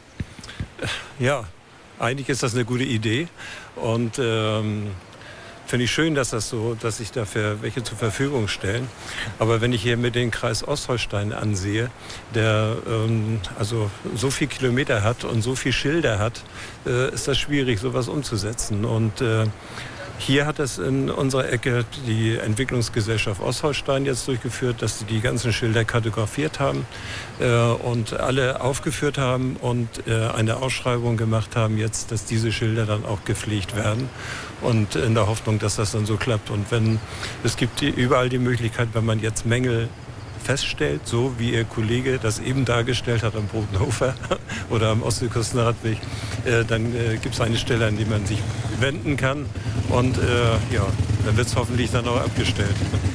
Ja, eigentlich ist das eine gute Idee und ähm, finde ich schön, dass das so, dass sich dafür welche zur Verfügung stellen. Aber wenn ich hier mir den Kreis Ostholstein ansehe, der ähm, also so viel Kilometer hat und so viel Schilder hat, äh, ist das schwierig, sowas umzusetzen. Und äh, hier hat es in unserer Ecke die Entwicklungsgesellschaft Ostholstein jetzt durchgeführt, dass sie die ganzen Schilder kartografiert haben äh, und alle aufgeführt haben und äh, eine Ausschreibung gemacht haben jetzt, dass diese Schilder dann auch gepflegt werden und in der Hoffnung, dass das dann so klappt. Und wenn es gibt die, überall die Möglichkeit, wenn man jetzt Mängel feststellt, so wie Ihr Kollege das eben dargestellt hat am Brotenhofer oder am Ostseeküstenradweg, äh, dann äh, gibt es eine Stelle, an die man sich wenden kann und äh, ja, dann wird es hoffentlich dann auch abgestellt.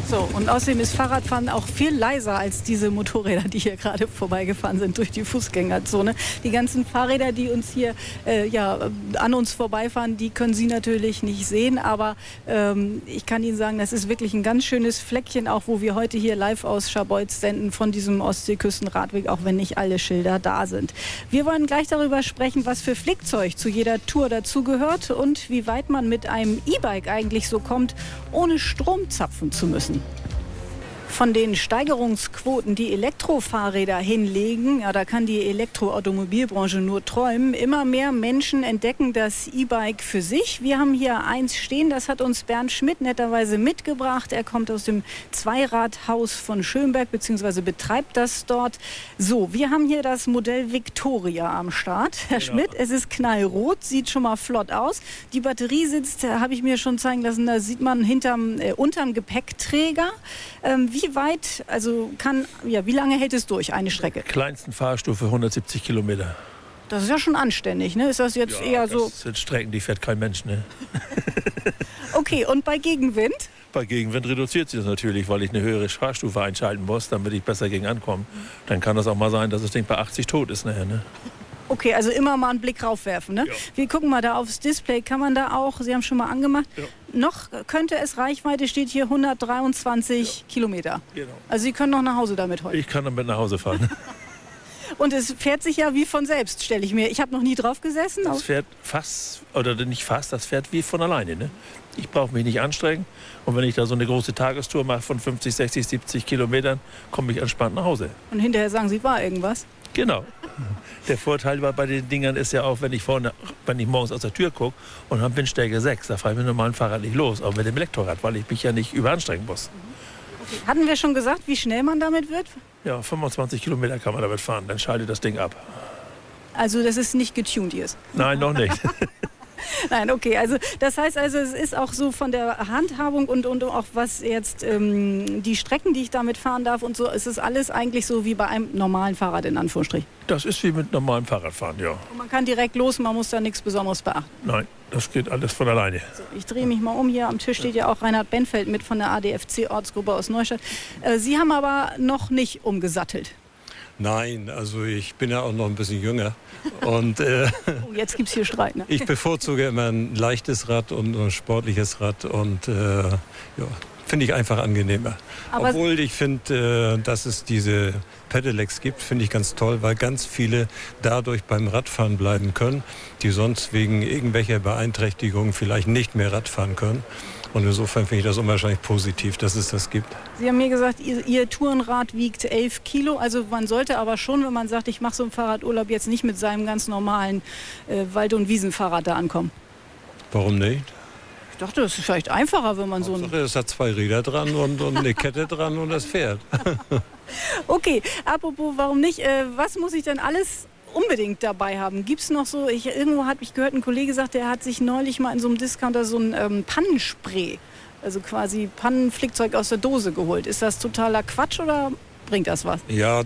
So, und außerdem ist Fahrradfahren auch viel leiser als diese Motorräder, die hier gerade vorbeigefahren sind durch die Fußgängerzone. Die ganzen Fahrräder, die uns hier äh, ja, an uns vorbeifahren, die können Sie natürlich nicht sehen. Aber ähm, ich kann Ihnen sagen, das ist wirklich ein ganz schönes Fleckchen, auch wo wir heute hier live aus Scharbeutz senden von diesem Ostseeküstenradweg, auch wenn nicht alle Schilder da sind. Wir wollen gleich darüber sprechen, was für Flickzeug zu jeder Tour dazugehört und wie weit man mit einem E-Bike eigentlich so kommt, ohne Strom zapfen zu müssen. Von den Steigerungsquoten, die Elektrofahrräder hinlegen, ja, da kann die Elektroautomobilbranche nur träumen. Immer mehr Menschen entdecken das E-Bike für sich. Wir haben hier eins stehen, das hat uns Bernd Schmidt netterweise mitgebracht. Er kommt aus dem Zweiradhaus von Schönberg, beziehungsweise betreibt das dort. So, wir haben hier das Modell Victoria am Start. Herr genau. Schmidt, es ist knallrot, sieht schon mal flott aus. Die Batterie sitzt, habe ich mir schon zeigen lassen, da sieht man hinterm, äh, unterm Gepäckträger. Ähm, wie weit, also kann, ja, wie lange hält es durch, eine Strecke? Kleinsten Fahrstufe hundertsiebzig Kilometer. Das ist ja schon anständig, ne? Ist das jetzt ja, eher so? Das sind Strecken, die fährt kein Mensch, ne? Okay, und bei Gegenwind? Bei Gegenwind reduziert sich das natürlich, weil ich eine höhere Fahrstufe einschalten muss, damit ich besser gegen ankomme. Dann kann das auch mal sein, dass das Ding bei achtzig tot ist nachher, ne? Okay, also immer mal einen Blick raufwerfen, ne? Ja. Wir gucken mal da aufs Display. Kann man da auch, Sie haben schon mal angemacht, ja. Noch könnte es Reichweite, steht hier hundertdreiundzwanzig ja. Kilometer. Genau. Also Sie können noch nach Hause damit heute? Ich kann damit nach Hause fahren. Und es fährt sich ja wie von selbst, stelle ich mir. Ich habe noch nie drauf gesessen. Das fährt fast, oder nicht fast, das fährt wie von alleine, ne? Ich brauche mich nicht anstrengen. Und wenn ich da so eine große Tagestour mache von fünfzig, sechzig, siebzig Kilometern, komme ich entspannt nach Hause. Und hinterher sagen Sie, war irgendwas? Genau. Der Vorteil bei den Dingern ist ja auch, wenn ich vorne, wenn ich morgens aus der Tür gucke und habe Windstärke sechs, da fahre ich mit dem normalen Fahrrad nicht los, auch mit dem Elektrorad, weil ich mich ja nicht überanstrengen muss. Okay. Hatten wir schon gesagt, wie schnell man damit wird? Ja, fünfundzwanzig Kilometer kann man damit fahren, dann schaltet das Ding ab. Also das ist nicht getuned hier? Nein, noch nicht. Nein, okay, also das heißt also, es ist auch so von der Handhabung und, und auch was jetzt ähm, die Strecken, die ich damit fahren darf und so, ist es alles eigentlich so wie bei einem normalen Fahrrad in Anführungsstrichen? Das ist wie mit normalem Fahrradfahren, ja. Und man kann direkt los, man muss da nichts Besonderes beachten? Nein, das geht alles von alleine. So, ich drehe mich mal um, hier am Tisch steht ja auch Reinhard Benfeld mit von der A D F C-Ortsgruppe aus Neustadt. Äh, Sie haben aber noch nicht umgesattelt. Nein, also ich bin ja auch noch ein bisschen jünger. Und, äh, oh, jetzt gibt es hier Streit, ne? Ich bevorzuge immer ein leichtes Rad und ein sportliches Rad und äh, ja, finde ich einfach angenehmer. Aber Obwohl ich finde, äh, dass es diese Pedelecs gibt, finde ich ganz toll, weil ganz viele dadurch beim Radfahren bleiben können, die sonst wegen irgendwelcher Beeinträchtigungen vielleicht nicht mehr Radfahren können. Und insofern finde ich das unwahrscheinlich positiv, dass es das gibt. Sie haben mir gesagt, Ihr, Ihr Tourenrad wiegt elf Kilo. Also man sollte aber schon, wenn man sagt, ich mache so einen Fahrradurlaub, jetzt nicht mit seinem ganz normalen äh, Wald- und Wiesenfahrrad da ankommen. Warum nicht? Ich dachte, das ist vielleicht einfacher, wenn man Hauptsache, so ein... Es hat zwei Räder dran und, und eine Kette dran und das fährt. Okay, apropos, warum nicht? Äh, was muss ich denn alles unbedingt dabei haben? Gibt es noch so, ich, irgendwo hat mich gehört, ein Kollege sagt, der hat sich neulich mal in so einem Discounter so ein ähm, Pannenspray, also quasi Pannenflickzeug aus der Dose geholt. Ist das totaler Quatsch oder bringt das was? Ja, äh,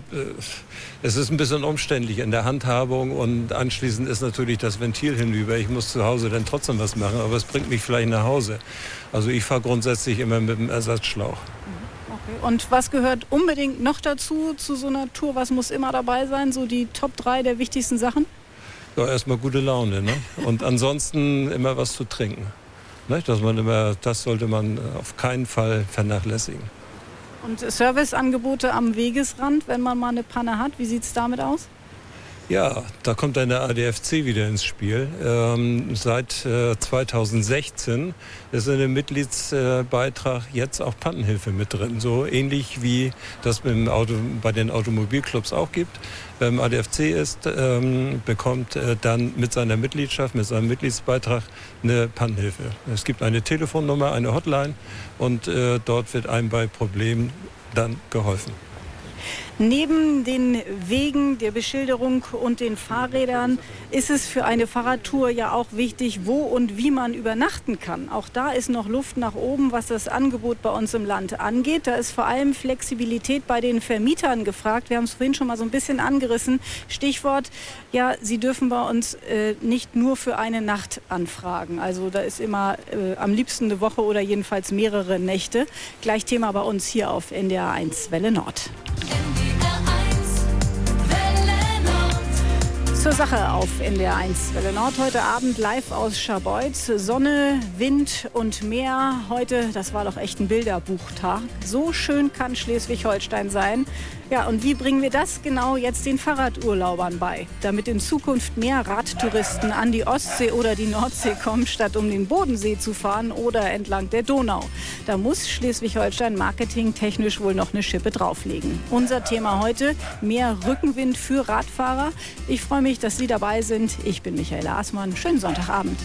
es ist ein bisschen umständlich in der Handhabung und anschließend ist natürlich das Ventil hinüber. Ich muss zu Hause dann trotzdem was machen, aber es bringt mich vielleicht nach Hause. Also ich fahre grundsätzlich immer mit dem Ersatzschlauch. Okay. Und was gehört unbedingt noch dazu, zu so einer Tour? Was muss immer dabei sein? So die Top drei der wichtigsten Sachen? Ja, erstmal gute Laune, ne? Und ansonsten immer was zu trinken. Ne? Dass man immer, das sollte man auf keinen Fall vernachlässigen. Und Serviceangebote am Wegesrand, wenn man mal eine Panne hat, wie sieht es damit aus? Ja, da kommt dann der A D F C wieder ins Spiel. Ähm, seit äh, zweitausendsechzehn ist in dem Mitgliedsbeitrag jetzt auch Pannenhilfe mit drin. So ähnlich wie das mit dem Auto, bei den Automobilclubs auch gibt. Wer im A D F C ist, ähm, bekommt äh, dann mit seiner Mitgliedschaft, mit seinem Mitgliedsbeitrag eine Pannenhilfe. Es gibt eine Telefonnummer, eine Hotline und äh, dort wird einem bei Problemen dann geholfen. Neben den Wegen, der Beschilderung und den Fahrrädern ist es für eine Fahrradtour ja auch wichtig, wo und wie man übernachten kann. Auch da ist noch Luft nach oben, was das Angebot bei uns im Land angeht. Da ist vor allem Flexibilität bei den Vermietern gefragt. Wir haben es vorhin schon mal so ein bisschen angerissen. Stichwort, ja, sie dürfen bei uns äh, nicht nur für eine Nacht anfragen. Also da ist immer äh, am liebsten eine Woche oder jedenfalls mehrere Nächte. Gleich Thema bei uns hier auf N D R eins Welle Nord. Zur Sache auf N D R eins Welle Nord. Heute Abend live aus Scharbeutz. Sonne, Wind und Meer. Heute, das war doch echt ein Bilderbuchtag. So schön kann Schleswig-Holstein sein. Ja, und wie bringen wir das genau jetzt den Fahrradurlaubern bei? Damit in Zukunft mehr Radtouristen an die Ostsee oder die Nordsee kommen, statt um den Bodensee zu fahren oder entlang der Donau. Da muss Schleswig-Holstein marketingtechnisch wohl noch eine Schippe drauflegen. Unser Thema heute, mehr Rückenwind für Radfahrer. Ich freue mich, dass Sie dabei sind. Ich bin Michaela Aßmann. Schönen Sonntagabend.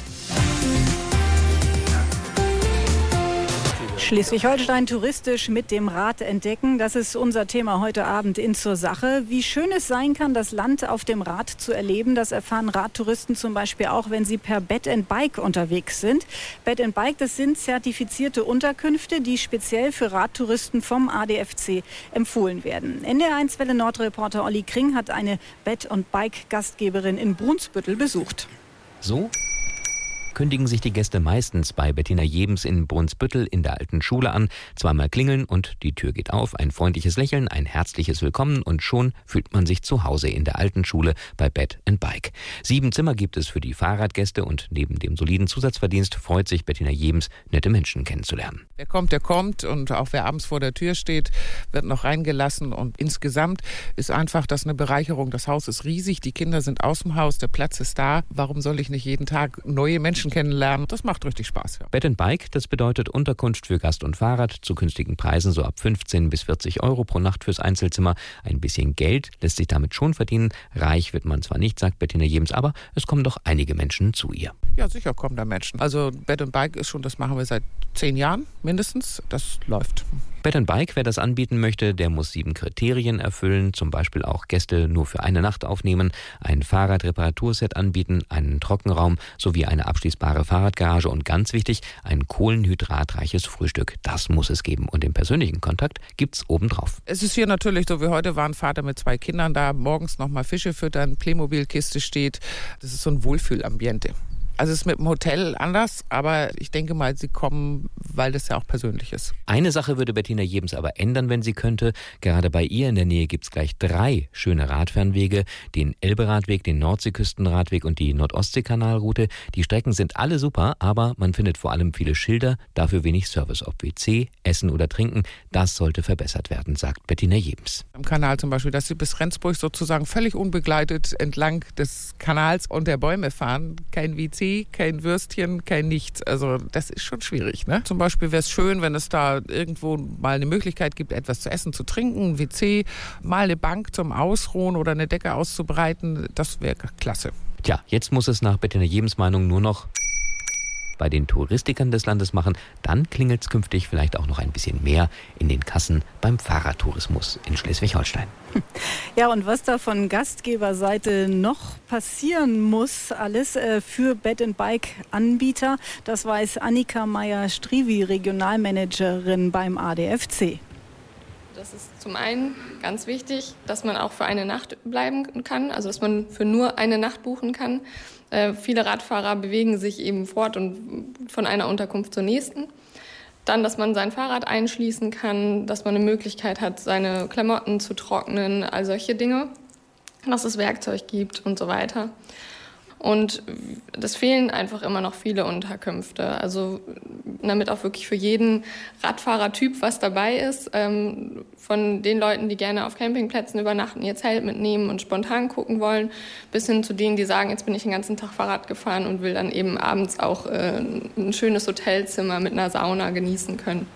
Schleswig-Holstein touristisch mit dem Rad entdecken. Das ist unser Thema heute Abend in Zur Sache. Wie schön es sein kann, das Land auf dem Rad zu erleben, das erfahren Radtouristen zum Beispiel auch, wenn sie per Bed and Bike unterwegs sind. Bed and Bike, das sind zertifizierte Unterkünfte, die speziell für Radtouristen vom A D F C empfohlen werden. N D R eins Welle Nord-Reporter Olli Kring hat eine Bed and Bike-Gastgeberin in Brunsbüttel besucht. So kündigen sich die Gäste meistens bei Bettina Jebens in Brunsbüttel in der alten Schule an. Zweimal klingeln und die Tür geht auf. Ein freundliches Lächeln, ein herzliches Willkommen und schon fühlt man sich zu Hause in der alten Schule bei Bed and Bike. Sieben Zimmer gibt es für die Fahrradgäste und neben dem soliden Zusatzverdienst freut sich Bettina Jebens, nette Menschen kennenzulernen. Wer kommt, der kommt und auch wer abends vor der Tür steht, wird noch reingelassen und insgesamt ist einfach das eine Bereicherung. Das Haus ist riesig, die Kinder sind aus dem Haus, der Platz ist da. Warum soll ich nicht jeden Tag neue Menschen kennenlernen? Das macht richtig Spaß. Ja. Bed and Bike, das bedeutet Unterkunft für Gast und Fahrrad zu günstigen Preisen, so ab fünfzehn bis vierzig Euro pro Nacht fürs Einzelzimmer. Ein bisschen Geld lässt sich damit schon verdienen. Reich wird man zwar nicht, sagt Bettina Jebens, aber es kommen doch einige Menschen zu ihr. Ja, sicher kommen da Menschen. Also Bed and Bike ist schon, das machen wir seit zehn Jahren mindestens. Das läuft. Bed and Bike, wer das anbieten möchte, der muss sieben Kriterien erfüllen, zum Beispiel auch Gäste nur für eine Nacht aufnehmen, ein Fahrradreparaturset anbieten, einen Trockenraum sowie eine abschließbare Fahrradgarage und ganz wichtig, ein kohlenhydratreiches Frühstück. Das muss es geben und den persönlichen Kontakt gibt's obendrauf. Es ist hier natürlich so, wie heute war ein Vater mit zwei Kindern da, morgens nochmal Fische füttern, Playmobil-Kiste steht. Das ist so ein Wohlfühlambiente. Also es ist mit dem Hotel anders, aber ich denke mal, sie kommen, weil das ja auch persönlich ist. Eine Sache würde Bettina Jebens aber ändern, wenn sie könnte. Gerade bei ihr in der Nähe gibt es gleich drei schöne Radfernwege. Den Elberadweg, den Nordseeküstenradweg und die Nordostseekanalroute. Die Strecken sind alle super, aber man findet vor allem viele Schilder, dafür wenig Service. Ob W C, Essen oder Trinken, das sollte verbessert werden, sagt Bettina Jebens. Am Kanal zum Beispiel, dass sie bis Rendsburg sozusagen völlig unbegleitet entlang des Kanals und der Bäume fahren. Kein W C, kein Würstchen, kein nichts. Also das ist schon schwierig. Ne? Zum Beispiel wäre es schön, wenn es da irgendwo mal eine Möglichkeit gibt, etwas zu essen, zu trinken, ein W C, mal eine Bank zum Ausruhen oder eine Decke auszubreiten. Das wäre klasse. Tja, jetzt muss es nach Bettina Jebens Meinung nur noch bei den Touristikern des Landes machen. Dann klingelt es künftig vielleicht auch noch ein bisschen mehr in den Kassen beim Fahrradtourismus in Schleswig-Holstein. Ja, und was da von Gastgeberseite noch passieren muss, alles äh, für Bed and Bike Anbieter, das weiß Annika Meyer-Strivi, Regionalmanagerin beim A D F C. Das ist zum einen ganz wichtig, dass man auch für eine Nacht bleiben kann, also dass man für nur eine Nacht buchen kann. Äh, viele Radfahrer bewegen sich eben fort und von einer Unterkunft zur nächsten. Dann, dass man sein Fahrrad einschließen kann, dass man eine Möglichkeit hat, seine Klamotten zu trocknen, all solche Dinge, dass es Werkzeug gibt und so weiter. Und es fehlen einfach immer noch viele Unterkünfte. Also damit auch wirklich für jeden Radfahrertyp was dabei ist. Ähm, von den Leuten, die gerne auf Campingplätzen übernachten, ihr Zelt mitnehmen und spontan gucken wollen, bis hin zu denen, die sagen, jetzt bin ich den ganzen Tag Fahrrad gefahren und will dann eben abends auch äh, ein schönes Hotelzimmer mit einer Sauna genießen können.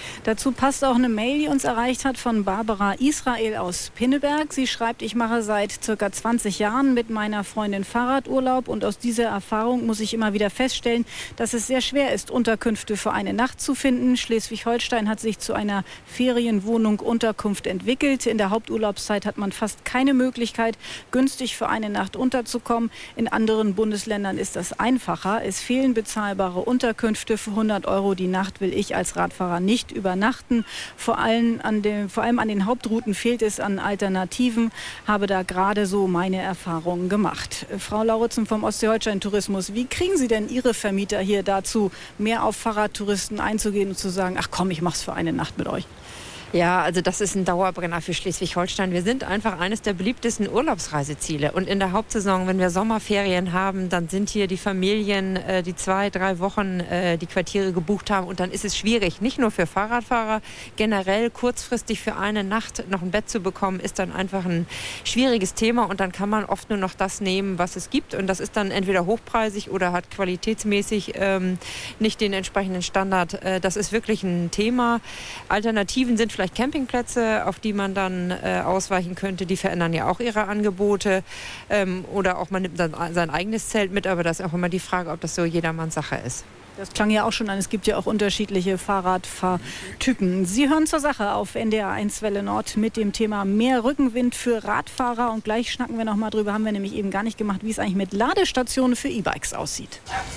Dazu passt auch eine Mail, die uns erreicht hat von Barbara Israel aus Pinneberg. Sie schreibt, ich mache seit circa zwanzig Jahren mit meiner Freundin Fahrradurlaub und aus dieser Erfahrung muss ich immer wieder feststellen, dass es sehr schwer ist, Unterkünfte für eine Nacht zu finden. Schleswig-Holstein hat sich zu einer Ferienwohnung Unterkunft entwickelt. In der Haupturlaubszeit hat man fast keine Möglichkeit, günstig für eine Nacht unterzukommen. In anderen Bundesländern ist das einfacher. Es fehlen bezahlbare Unterkünfte. Für hundert Euro die Nacht will ich als Radfahrer nicht übernachten. Vor allem an den, vor allem an den Hauptrouten fehlt es an Alternativen. Habe da gerade so meine Erfahrungen gemacht. Frau Lauritzen vom Ostseeholstein-Tourismus, wie kriegen Sie denn Ihre Vermieter hier dazu, mehr auf Fahrradtouristen einzugehen und zu sagen, ach komm, ich mach's für eine Nacht mit euch? Ja, also das ist ein Dauerbrenner für Schleswig-Holstein. Wir sind einfach eines der beliebtesten Urlaubsreiseziele. Und in der Hauptsaison, wenn wir Sommerferien haben, dann sind hier die Familien, äh, die zwei, drei Wochen äh, die Quartiere gebucht haben. Und dann ist es schwierig, nicht nur für Fahrradfahrer, generell kurzfristig für eine Nacht noch ein Bett zu bekommen, ist dann einfach ein schwieriges Thema. Und dann kann man oft nur noch das nehmen, was es gibt. Und das ist dann entweder hochpreisig oder hat qualitätsmäßig ähm, nicht den entsprechenden Standard. Äh, das ist wirklich ein Thema. Alternativen sind vielleicht Campingplätze, auf die man dann äh, ausweichen könnte. Die verändern ja auch ihre Angebote. Ähm, oder auch man nimmt dann sein eigenes Zelt mit. Aber das ist auch immer die Frage, ob das so jedermanns Sache ist. Das klang ja auch schon an. Es gibt ja auch unterschiedliche Fahrradfahrtypen. Sie hören zur Sache auf N D R eins Welle Nord mit dem Thema mehr Rückenwind für Radfahrer. Und gleich schnacken wir noch mal drüber. Haben wir nämlich eben gar nicht gemacht, wie es eigentlich mit Ladestationen für E-Bikes aussieht.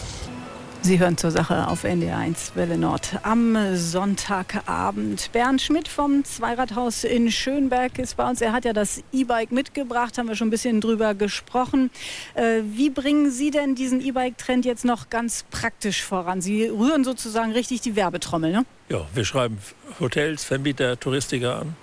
Sie hören zur Sache auf N D R eins Welle Nord am Sonntagabend. Bernd Schmidt vom Zweiradhaus in Schönberg ist bei uns. Er hat ja das E-Bike mitgebracht, haben wir schon ein bisschen drüber gesprochen. Äh, wie bringen Sie denn diesen E-Bike-Trend jetzt noch ganz praktisch voran? Sie rühren sozusagen richtig die Werbetrommel, ne? Ja, wir schreiben Hotels, Vermieter, Touristiker an.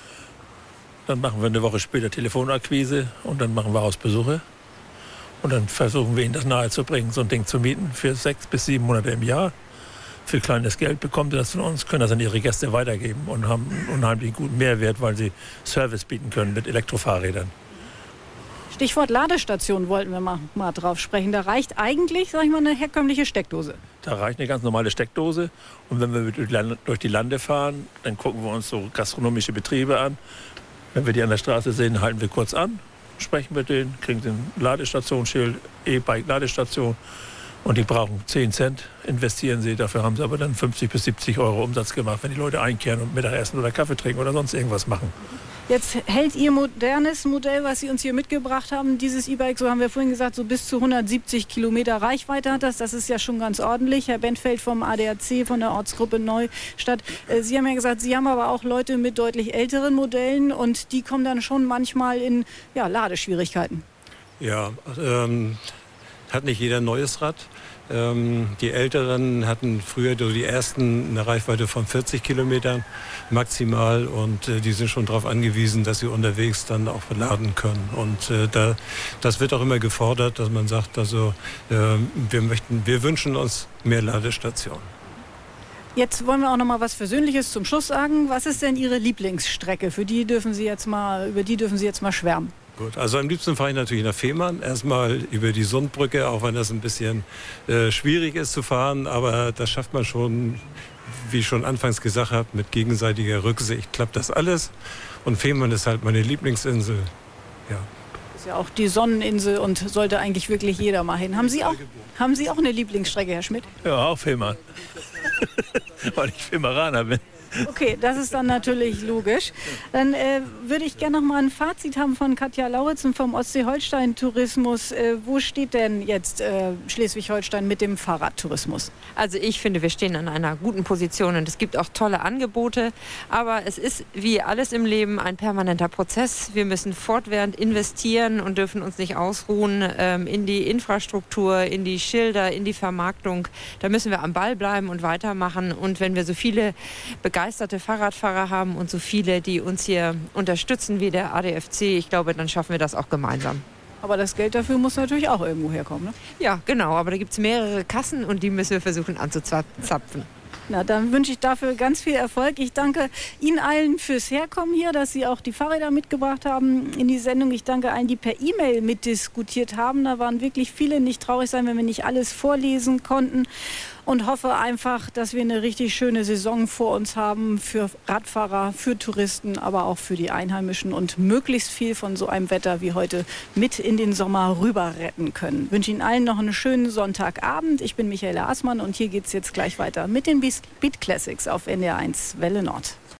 Dann machen wir eine Woche später Telefonakquise und dann machen wir Hausbesuche. Und dann versuchen wir ihnen das nahezubringen, so ein Ding zu mieten für sechs bis sieben Monate im Jahr. Für kleines Geld bekommen sie das von uns, können das an ihre Gäste weitergeben und haben einen unheimlich guten Mehrwert, weil sie Service bieten können mit Elektrofahrrädern. Stichwort Ladestation wollten wir mal, mal drauf sprechen. Da reicht eigentlich, sag ich mal, eine herkömmliche Steckdose. Da reicht eine ganz normale Steckdose. Und wenn wir durch die Lande fahren, dann gucken wir uns so gastronomische Betriebe an. Wenn wir die an der Straße sehen, halten wir kurz an. Sprechen mit denen, kriegen sie ein Ladestationsschild, E-Bike-Ladestation und die brauchen zehn Cent, investieren sie, dafür haben sie aber dann fünfzig bis siebzig Euro Umsatz gemacht, wenn die Leute einkehren und Mittagessen oder Kaffee trinken oder sonst irgendwas machen. Jetzt hält Ihr modernes Modell, was Sie uns hier mitgebracht haben, dieses E-Bike, so haben wir vorhin gesagt, so bis zu hundertsiebzig Kilometer Reichweite hat das. Das ist ja schon ganz ordentlich. Herr Benfeld vom A D A C, von der Ortsgruppe Neustadt. Sie haben ja gesagt, Sie haben aber auch Leute mit deutlich älteren Modellen und die kommen dann schon manchmal in ja, Ladeschwierigkeiten. Ja, ähm, hat nicht jeder ein neues Rad. Ähm, die Älteren hatten früher so die ersten eine Reichweite von vierzig Kilometern maximal und äh, die sind schon darauf angewiesen, dass sie unterwegs dann auch laden können. Und äh, da, das wird auch immer gefordert, dass man sagt, also äh, wir möchten, wir wünschen uns mehr Ladestationen. Jetzt wollen wir auch noch mal was Versöhnliches zum Schluss sagen. Was ist denn Ihre Lieblingsstrecke? Für die dürfen Sie jetzt mal, über die dürfen Sie jetzt mal schwärmen. Gut, also am liebsten fahre ich natürlich nach Fehmarn. Erstmal über die Sundbrücke, auch wenn das ein bisschen äh, schwierig ist zu fahren. Aber das schafft man schon, wie ich schon anfangs gesagt habe, mit gegenseitiger Rücksicht klappt das alles. Und Fehmarn ist halt meine Lieblingsinsel. Ja. Das ist ja auch die Sonneninsel und sollte eigentlich wirklich jeder mal hin. Haben Sie auch, haben Sie auch eine Lieblingsstrecke, Herr Schmidt? Ja, auch Fehmarn. Weil ich Fehmaraner bin. Okay, das ist dann natürlich logisch. Dann äh, würde ich gerne noch mal ein Fazit haben von Katja Lauritzen vom Ostseeholstein-Tourismus. Äh, wo steht denn jetzt äh, Schleswig-Holstein mit dem Fahrradtourismus? Also ich finde, wir stehen an einer guten Position und es gibt auch tolle Angebote. Aber es ist wie alles im Leben ein permanenter Prozess. Wir müssen fortwährend investieren und dürfen uns nicht ausruhen ähm, in die Infrastruktur, in die Schilder, in die Vermarktung. Da müssen wir am Ball bleiben und weitermachen. Und wenn wir so viele begeisterte begeisterte Fahrradfahrer haben und so viele, die uns hier unterstützen wie der A D F C, ich glaube, dann schaffen wir das auch gemeinsam. Aber das Geld dafür muss natürlich auch irgendwo herkommen, ne? Ja, genau, aber da gibt es mehrere Kassen und die müssen wir versuchen anzuzapfen. Na, dann wünsche ich dafür ganz viel Erfolg. Ich danke Ihnen allen fürs Herkommen hier, dass Sie auch die Fahrräder mitgebracht haben in die Sendung. Ich danke allen, die per E-Mail mitdiskutiert haben. Da waren wirklich viele. Nicht traurig sein, wenn wir nicht alles vorlesen konnten. Und hoffe einfach, dass wir eine richtig schöne Saison vor uns haben für Radfahrer, für Touristen, aber auch für die Einheimischen und möglichst viel von so einem Wetter wie heute mit in den Sommer rüber retten können. Ich wünsche Ihnen allen noch einen schönen Sonntagabend. Ich bin Michaela Aßmann und hier geht es jetzt gleich weiter mit den Beat Classics auf N D R eins Welle Nord.